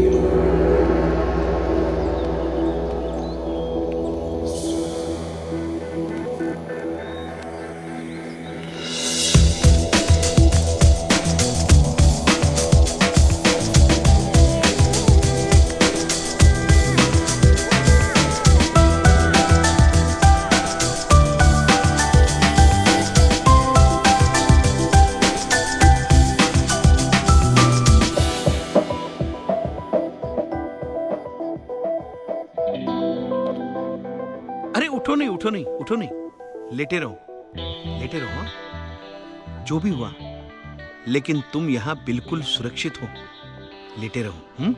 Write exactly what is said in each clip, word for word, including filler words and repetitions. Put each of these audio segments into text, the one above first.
अरे उठो नहीं, उठो नहीं, उठो नहीं, लेटे रहो, लेटे रहो। हाँ? जो भी हुआ, लेकिन तुम यहां बिल्कुल सुरक्षित हो। लेटे रहो। हम्म?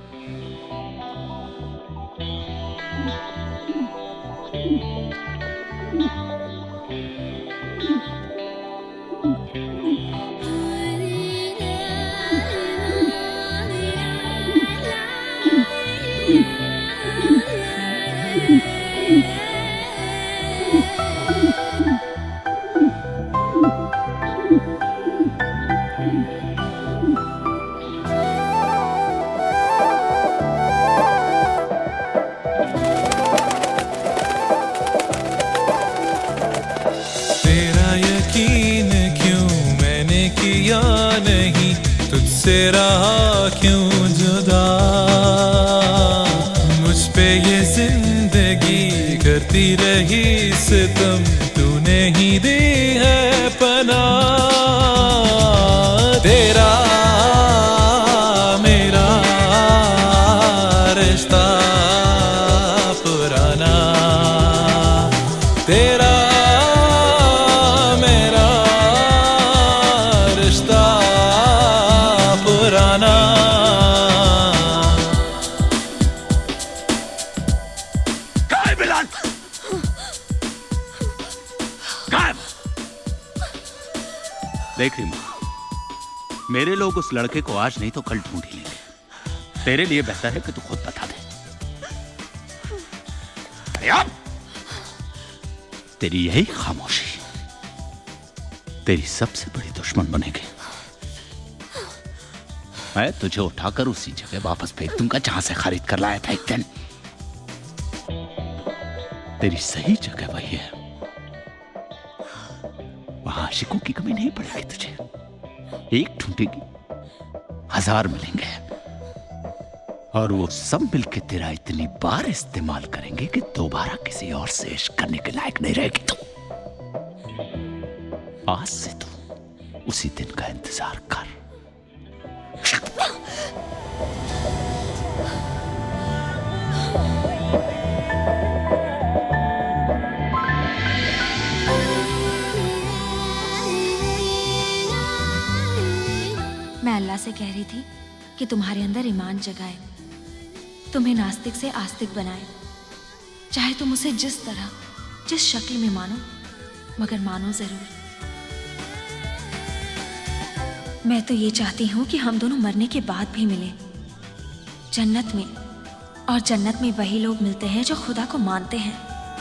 नहीं तुझसे रहा क्यों जुदा, मुझ पे ये जिंदगी करती रही सितम, तूने ही दी है पनाह। तेरा मेरा रिश्ता पुराना, तेरा देख रीमा, मेरे लोग उस लड़के को आज नहीं तो कल ढूंढ ही लेंगे। तेरे लिए बेहतर है कि तू खुद बता दे। अरे अब तेरी यही खामोशी तेरी सबसे बड़ी दुश्मन बनेगी। मैं तुझे उठाकर उसी जगह वापस भेज दूंगा जहां से खरीद कर लाया था एक दिन। तेरी सही जगह वही है, वहां आशिकों की कमी नहीं पड़ेगी तुझे। एक ढूंढेगी, हजार मिलेंगे, और वो सब मिलके तेरा इतनी बार इस्तेमाल करेंगे कि दोबारा किसी और से इश्क करने के लायक नहीं रहेगी तू। आज से तू उसी दिन का इंतजार कर। मैं अल्लाह से कह रही थी कि तुम्हारे अंदर ईमान जगाए, तुम्हें नास्तिक से आस्तिक बनाए। चाहे तुम उसे जिस तरह जिस शक्ल में मानो, मगर मानो जरूर। मैं तो ये चाहती हूँ कि हम दोनों मरने के बाद भी मिले जन्नत में, और जन्नत में वही लोग मिलते हैं जो खुदा को मानते हैं।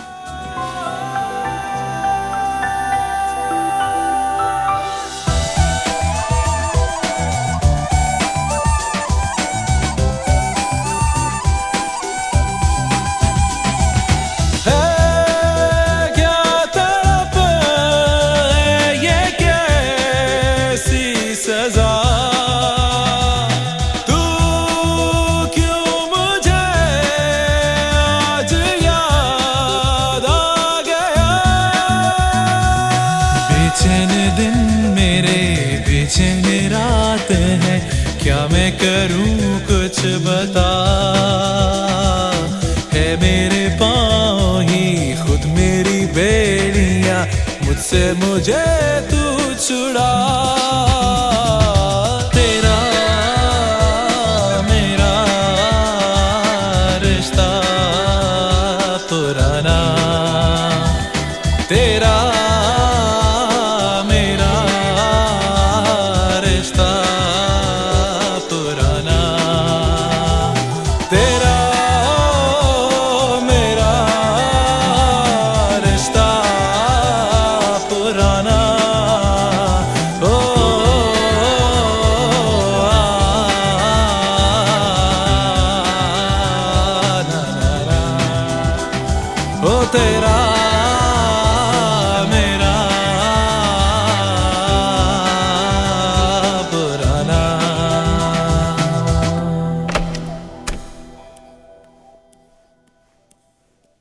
क्या मैं करूं कुछ बता, है मेरे पाँव ही खुद मेरी बेड़ियां, मुझसे मुझे तू छुड़ा। तेरा मेरा रिश्ता पुराना, तेरा पुराना